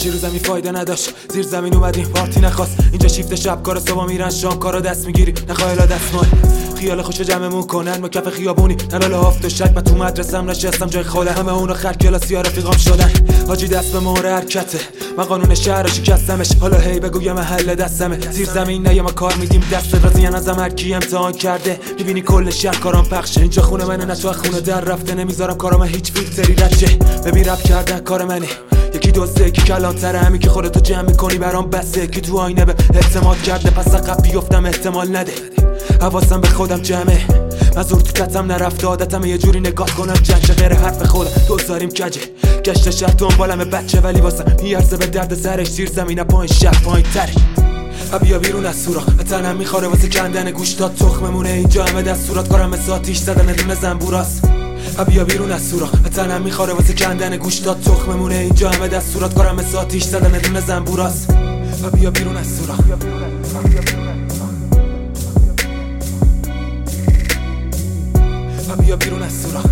نقشی رو زمین فایده نداشت، زیر زمین اومدیم پارتی نخواست. اینجا شیفت شب کارا صبح میرن شام کارا دست میگیری نخواهلا دستمال. خیال خوشو جمعمون کنن ما کف خیابونی نلال هفت و شک. من تو مدرسم نشستم جای خاله، همه اونا خر کلاسی ها رفیقام شدن. حاجی دست به مهر حرکته، من قانون شهر رو شکستمش. حالا هی بگو یه محل دستمه، زیر زمین نه ما کار میدیم دست راضی ازم هر کی امتحان کرده. میبینی کل شهر کارام پخشه، اینجا خونه منه نه تو خونه در رفته. نمیذارم کارام هیچ فیلتری رچه، ببین رپ کردن کار منه. یکی دوسته یکی کلانتره، همین که خودتو جمع میکنی برام بسه. یکی تو آینه به اعتماد کرده پس عقب بیفتم احتمال نده. حواسم به خودم جمعه، من زور تو کتم نرفته. عادتم یه جوری نگاه کنم جنجه غیر حرف خودم دوزاریم کجه. گشت شهر دنبالم بچه ولی واسم میارزه به درد سرش. زیر زمین پایین شهر پایین تره، بیا بیرون از سوراخ. تنم میخوره واسه کندن گوشتات تخممونه. اینجا همه دستورات کارم مثل آتیش زدن دونه زنبوراست. بیا بیرون از سوراخ. تنم میخوره واسه کندن گوشتات تخممونه. اینجا همه دستورات کارم مثل آتیش زدن دونه زنبوراست. بیا بیرون از سوراخ. بیا بیرون از سوراخ.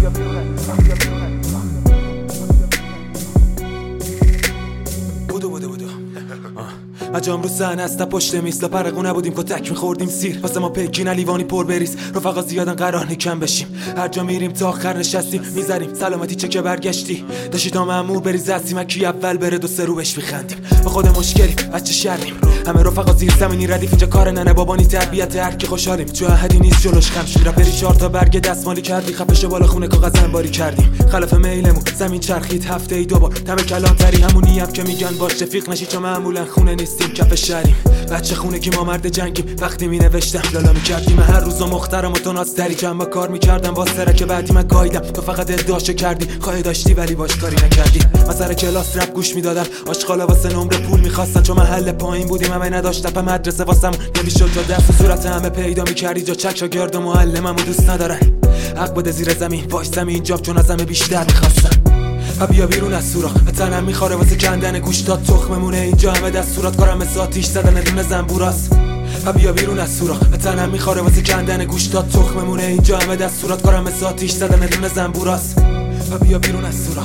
بودو مجام رو صحنه است پشت میز، پرقو نبودیم کتک میخوردیم سیر. واسه ما پیکین لیوانی پر بریز، رفقا زیادن قرار کم بشیم. هر جا میریم تا آخر نشستیم میذاریم سلامتی چه که برگشتی. داشتی تا مأمور بریز هستیم کی اول بره دو سه رو بهش میخندیم. به خود مشکلیم بچه شریم، همه رفقا زیر زمینی ردیف. اینجا کار ننه بابانی تربیت هر کی خوشحالیم. جو احدی نیست جلوش خم شیر بری 4 تا برگ دستمالی کردی. خفش بالا خونه کاغذ انباری کردیم. خلاف میلمون زمین چرخید هفته ای دوبار. دم کلانتری همونی هم که میگن باش رفیق نشی چون معمولا خونه نیستیم کف شهریم. بچه خونه که ما مرد جنگیم. وقتی می نوشتم لالا میکردیم هر روز محترم و تو نازتری. کم کار میکردم واسه که بعدی من گایدم. تو فقط ادعاشو کردی خواهی داشتی ولی باش کاری نکردی. من سر کلاس رپ گوش میدادم، آشغالا واسه نمره پول میخواستن چون محل پایین بودیم. همه نداشت په مدرسه واسم نمیشد تا دست صورت همه پیدا میکردی. جا چک شاگرد و معلممو دوست ندارن. حق بده زیر زمین وایسم اینجا چون از همه بیشتر میخواستم. بیا بیرون از سوراخ. تنم میخوره واسه کندن گوشتات تخممونه. اینجا همه دستورات کارم مثل آتیش زدن دونه زنبوراست. بیا بیرون از سوراخ. تنم میخوره واسه کندن گوشتات تخممونه. اینجا همه دستورات کارم مثل آتیش زدن دونه زنبوراست. بیا بیرون از سوراخ.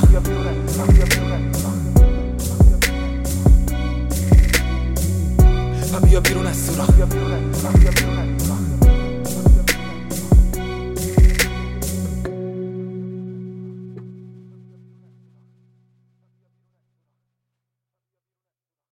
بیا بیرون از سوراخ.